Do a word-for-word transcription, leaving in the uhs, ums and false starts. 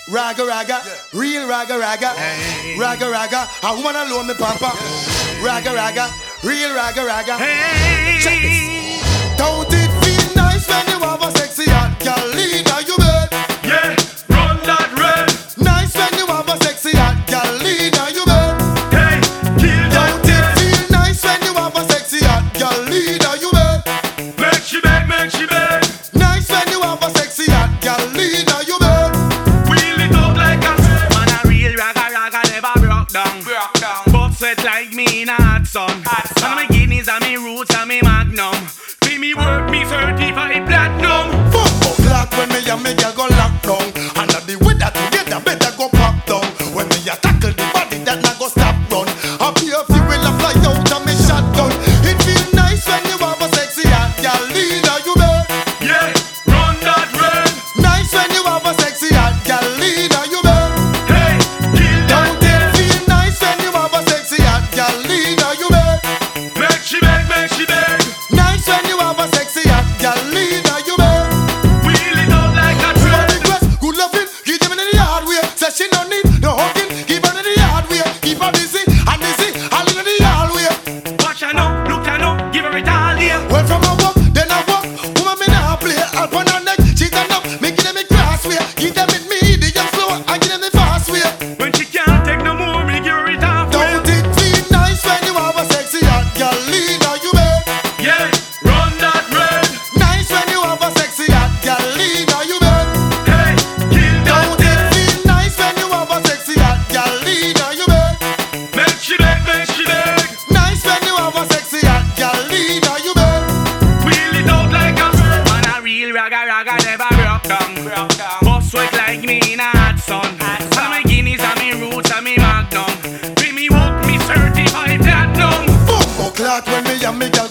Raga raga, yeah. Real raga raga, hey. Raga raga, a woman alone me pamper. Yeah. Raga raga, real raga raga. Hey. Check this. Don't it feel nice when you have a sexy hot girl leader you bed? Yeah, run that red. Nice when you have a sexy hot girl leader you bed. Hey, kill that. Don't it feel nice when you have a sexy hot girl leader you bed? Make she beg, make she beg. Nice when you have a sexy hot girl leader you bed. Wheel it up like a man a real raga raga never broke down. Broke down. But sweat like me in a hot sun. Hot sun. And my Guinness and me roots and me magnum. See me work me certified platinum. Fuck o'clock when me and me girl go lock down. And the weather together better go pop down. When me a tackle the body that not go stop run. I be a few will a fly out and me shotgun. It feel nice when you have a sexy hot girl leader you bed. Yeah, run that red. Nice when you have a sexy hot girl leader you bed. Hey, kill that. Don't it feel nice when you have a sexy hot girl leader you bed? Make she beg, make she beg. Nice when you have a sexy hot girl leader you bed. Wheel it up like a Good train. request, good loving, give them in the hard way. Say she no need no hugging, keep her in the hard way. Keep her busy and busy, all in the hard way. Watch her now, look her now, give her it all here. Well from a walk, then I walk. Woman me nah play, up on her neck, she turn up, make them in cross way. Give them with me the young flow, and give them the fast way. When she can't take no more, me give her it half. Don't it feel nice when you have a sexy hot girl leader you bed? Yeah, run that red. Nice when you have a sexy hot girl leader you bed. Hey, kill that. Don't it feel nice when you have a sexy hot girl leader you bed? Make she beg, make she beg. Nice when you have a sexy hot girl leader you bed. Wheel it out like a train. Man a real raga raga never broke down. Broke down. But sweat like me in a hot sun. And my Guinness and me roots and me magnum. Bring me walk me certified platinum. Fuck o'clock when me and me girl